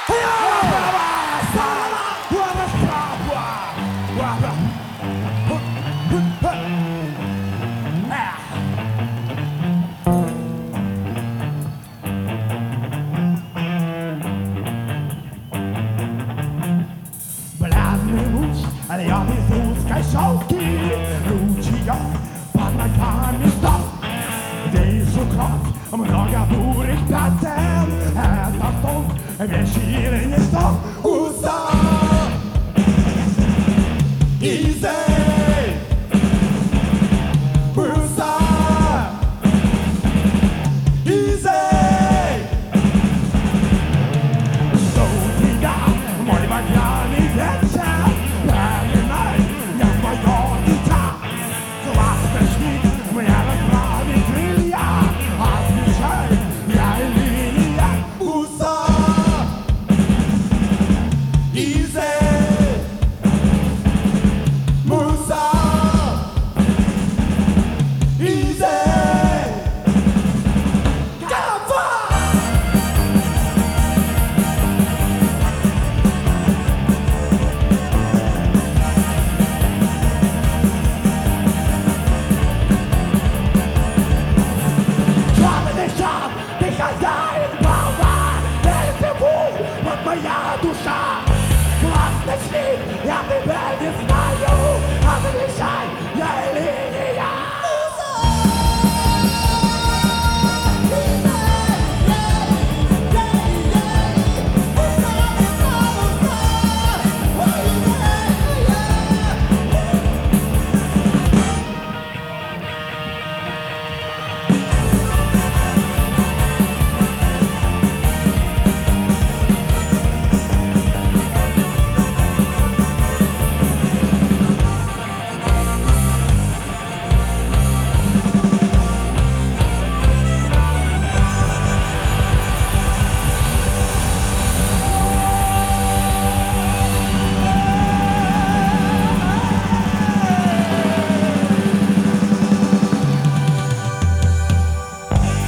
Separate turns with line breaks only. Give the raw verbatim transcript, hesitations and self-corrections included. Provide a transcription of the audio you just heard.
Бледный луч льет из узкой щелки, ручеек под ногами стоп. Вижу кровь, много бурых пятен. Это сон, вечерний сон. Уса! Easy! Уса! Easy! Что у тебя, мой багряный вечер? Променяй, я твое дитя. Классный мне расправит крылья. Отвечай, я или не я. Уса! Easy! Муса! Easy! Ты хозяин бала, ты живу, вот моя душа. Классный свет, я тебя